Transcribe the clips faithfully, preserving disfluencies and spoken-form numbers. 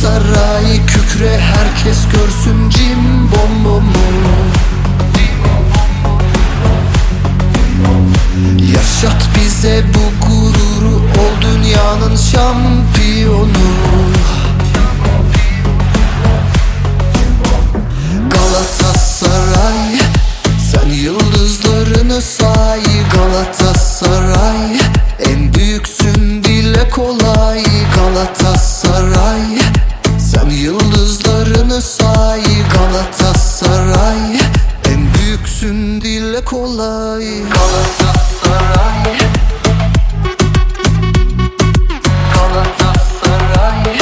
Galatasaray kükre, herkes görsün cim bom bom bom. Yaşat bize bu gururu, ol dünyanın şampiyonu. Galatasaray, sen yıldızlarını say. Galatasaray, en büyüksün, dile kolay. Galatasaray, sen yıldızlarını say. Galatasaray, en büyüksün, dile kolay. Galatasaray, Galatasaray.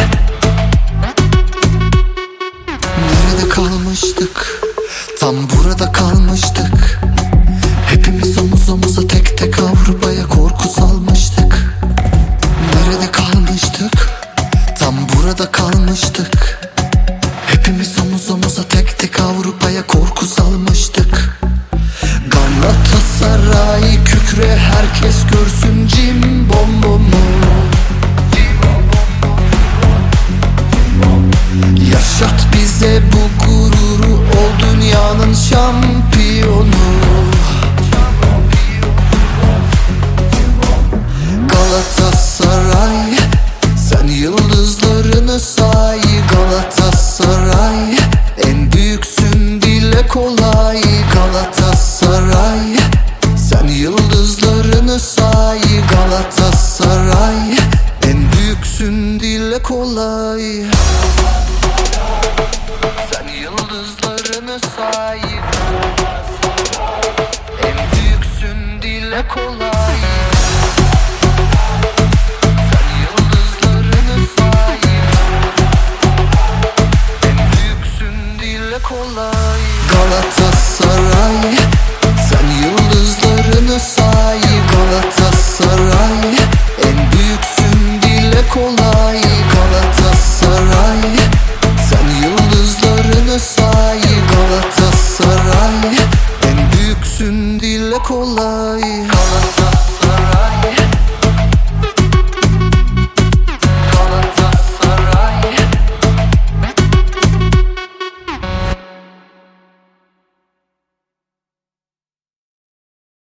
Nerede kalmıştık? Tam burada kalmıştık. Hepimiz omuz omuza, tek tek Avrupa'ya korku salmıştık. Nerede kalmıştık? Tam burada kalmıştık. Hepimiz omuz omuza, tek tek Avrupa'ya korku salmıştık. Galatasaray kükre, herkes görsün cim bom bom bom. Yaşat bize bu gururu, ol dünyanın şampiyonu. Galatasaray, sen yıldızlarını say. Galatasaray, en büyüksün, dile kolay. Galatasaray, sen yıldızlarını say. Galatasaray, en büyüksün, dile kolay.